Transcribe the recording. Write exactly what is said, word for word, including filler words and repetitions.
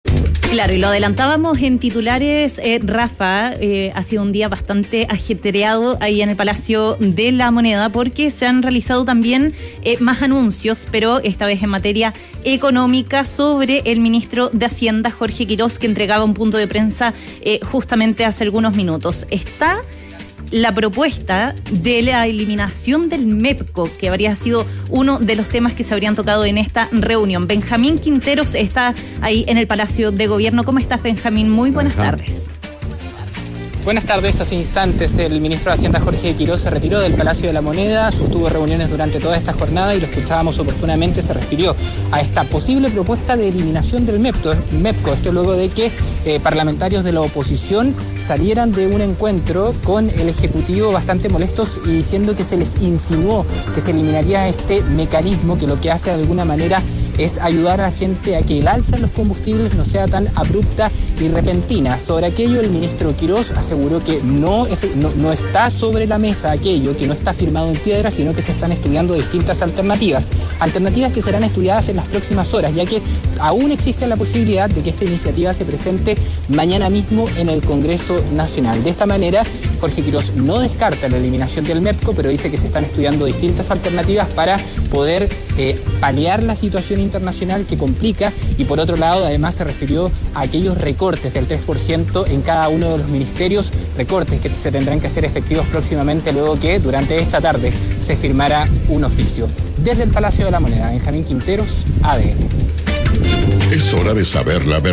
Claro, y lo adelantábamos en titulares, eh, Rafa, eh, ha sido un día bastante ajetreado ahí en el Palacio de la Moneda porque se han realizado también eh, más anuncios, pero esta vez en materia económica sobre el ministro de Hacienda, Jorge Quirós, que entregaba un punto de prensa eh, justamente hace algunos minutos. Está la propuesta de la eliminación del MEPCO, que habría sido uno de los temas que se habrían tocado en esta reunión. Benjamín Quinteros está ahí en el Palacio de Gobierno. ¿Cómo estás, Benjamín? Muy buenas Ajá. tardes. Buenas tardes. Hace instantes el ministro de Hacienda, Jorge Quirós, se retiró del Palacio de la Moneda, sostuvo reuniones durante toda esta jornada y lo escuchábamos oportunamente, se refirió a esta posible propuesta de eliminación del MEPCO, MEPCO esto luego de que eh, parlamentarios de la oposición salieran de un encuentro con el Ejecutivo bastante molestos y diciendo que se les insinuó que se eliminaría este mecanismo que lo que hace de alguna manera es ayudar a la gente a que el alza en los combustibles no sea tan abrupta y repentina. Sobre aquello, el ministro Quirós aseguró que no, no, no está sobre la mesa aquello, que no está firmado en piedra, sino que se están estudiando distintas alternativas. Alternativas que serán estudiadas en las próximas horas, ya que aún existe la posibilidad de que esta iniciativa se presente mañana mismo en el Congreso Nacional. De esta manera, Jorge Quirós no descarta la eliminación del MEPCO, pero dice que se están estudiando distintas alternativas para poder eh, paliar la situación internacional que complica, y por otro lado además se refirió a aquellos recortes del tres por ciento en cada uno de los ministerios, recortes que se tendrán que hacer efectivos próximamente luego que durante esta tarde se firmará un oficio. Desde el Palacio de la Moneda, Benjamín Quinteros, A D N. Es hora de saber la verdad.